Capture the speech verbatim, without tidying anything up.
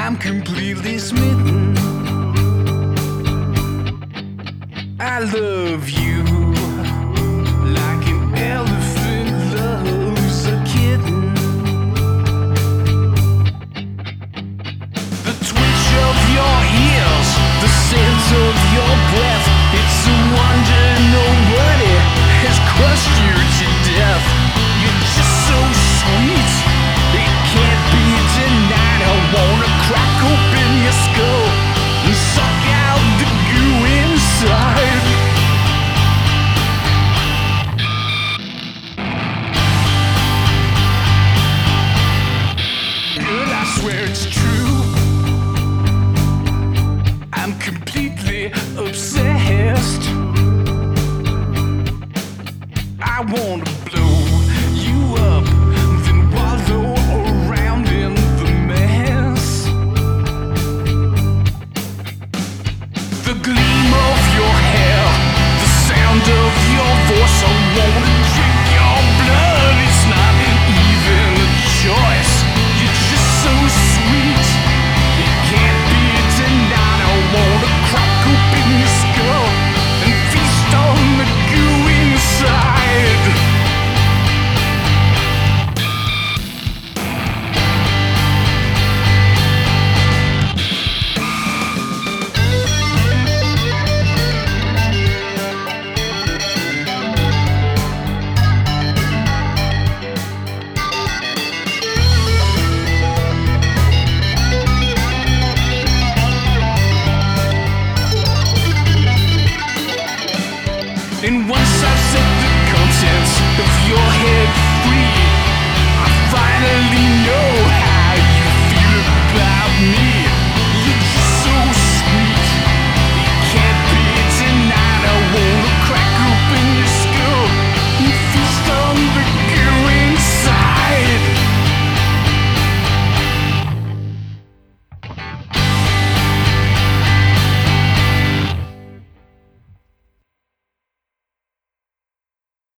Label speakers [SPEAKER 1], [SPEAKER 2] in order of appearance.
[SPEAKER 1] I'm completely smitten. I love you like an elephant loves a kitten. The twitch of your ears, the scent of your breath, it's a wonder nobody has crushed you to death. You're just so sweet, it can't be denied. I wanna crack open your skull and suck out the goo inside. Girl, I swear it's true, I'm completely obsessed. I wanna blow you up, then wallow around in the mess. The gleam of your hair, the sound of your voice, I wanna